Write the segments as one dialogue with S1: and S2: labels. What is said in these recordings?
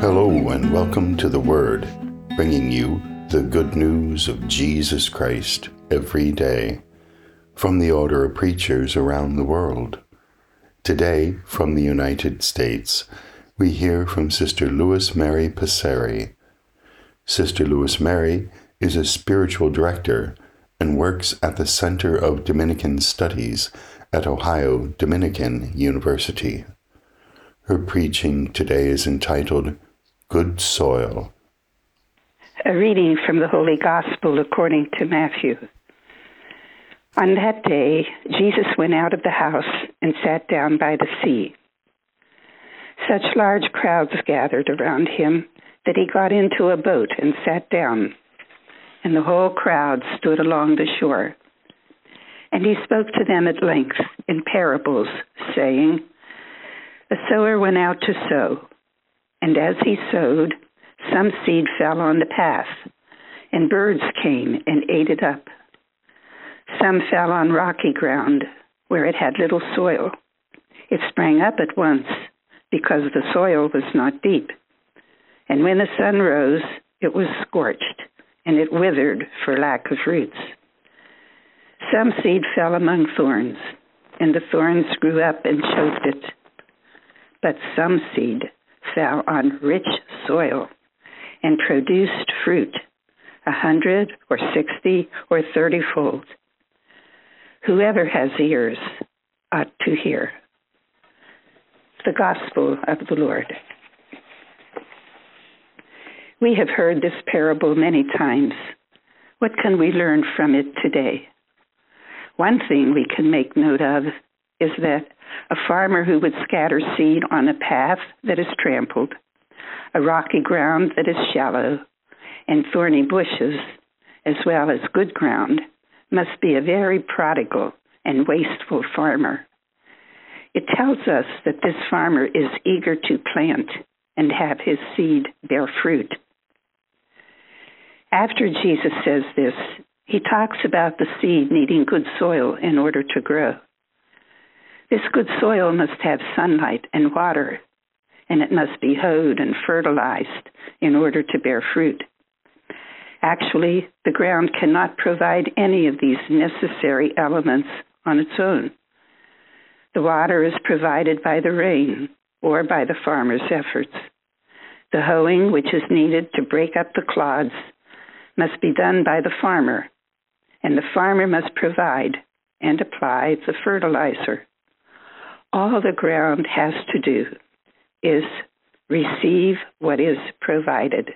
S1: Hello and welcome to The Word, bringing you the good news of Jesus Christ every day from the Order of Preachers around the world. Today, from the United States, we hear from Sister Louis Mary Passeri. Sister Louis Mary is a spiritual director and works at the Center of Dominican Studies at Ohio Dominican University. Her preaching today is entitled Good Soil.
S2: A reading from the Holy Gospel according to Matthew. On that day, Jesus went out of the house and sat down by the sea. Such large crowds gathered around him that he got into a boat and sat down, and the whole crowd stood along the shore. And he spoke to them at length in parables, saying, A sower went out to sow. And as he sowed, some seed fell on the path, and birds came and ate it up. Some fell on rocky ground, where it had little soil. It sprang up at once, because the soil was not deep. And when the sun rose, it was scorched, and it withered for lack of roots. Some seed fell among thorns, and the thorns grew up and choked it. But some seed fell on rich soil and produced fruit, 100 or 60 or 30-fold. Whoever has ears ought to hear. The Gospel of the Lord. We have heard this parable many times. What can we learn from it today? One thing we can make note of is that a farmer who would scatter seed on a path that is trampled, a rocky ground that is shallow, and thorny bushes, as well as good ground, must be a very prodigal and wasteful farmer. It tells us that this farmer is eager to plant and have his seed bear fruit. After Jesus says this, he talks about the seed needing good soil in order to grow. This good soil must have sunlight and water, and it must be hoed and fertilized in order to bear fruit. Actually, the ground cannot provide any of these necessary elements on its own. The water is provided by the rain or by the farmer's efforts. The hoeing, which is needed to break up the clods, must be done by the farmer, and the farmer must provide and apply the fertilizer. All the ground has to do is receive what is provided.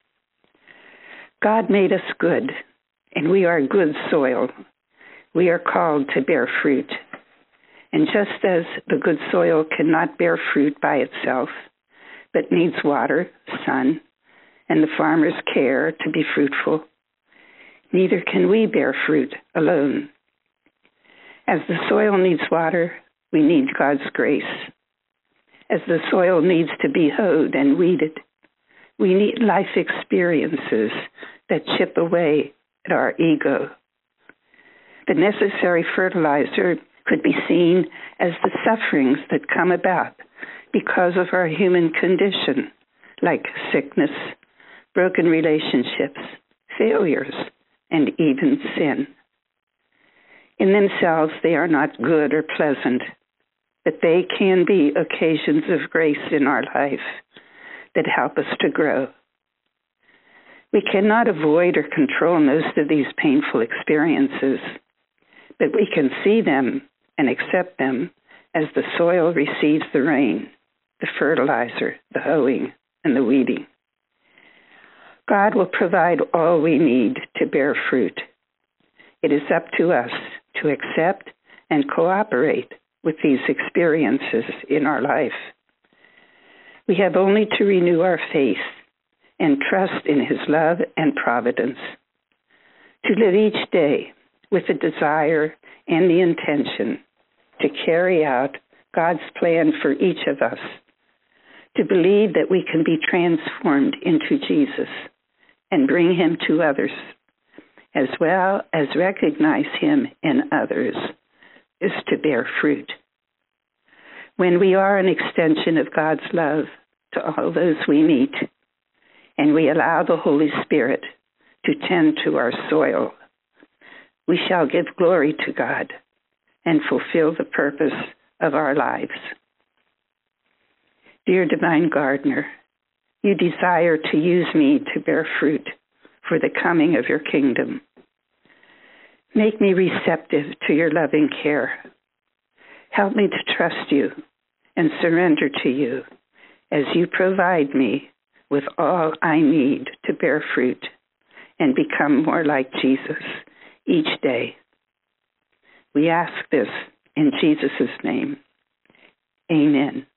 S2: God made us good, and we are good soil. We are called to bear fruit. And just as the good soil cannot bear fruit by itself, but needs water, sun, and the farmer's care to be fruitful, neither can we bear fruit alone. As the soil needs water, we need God's grace. As the soil needs to be hoed and weeded, we need life experiences that chip away at our ego. The necessary fertilizer could be seen as the sufferings that come about because of our human condition, like sickness, broken relationships, failures, and even sin. In themselves, they are not good or pleasant, but they can be occasions of grace in our life that help us to grow. We cannot avoid or control most of these painful experiences, but we can see them and accept them as the soil receives the rain, the fertilizer, the hoeing, and the weeding. God will provide all we need to bear fruit. It is up to us to accept and cooperate with these experiences in our life. We have only to renew our faith and trust in His love and providence, to live each day with the desire and the intention to carry out God's plan for each of us, to believe that we can be transformed into Jesus and bring Him to others, as well as recognize Him in others, is to bear fruit. When we are an extension of God's love, to all those we meet, and we allow the Holy Spirit to tend to our soil, we shall give glory to God and fulfill the purpose of our lives. Dear Divine Gardener, you desire to use me to bear fruit for the coming of your kingdom. Make me receptive to your loving care. Help me to trust you and surrender to you as you provide me with all I need to bear fruit and become more like Jesus each day. We ask this in Jesus' name. Amen.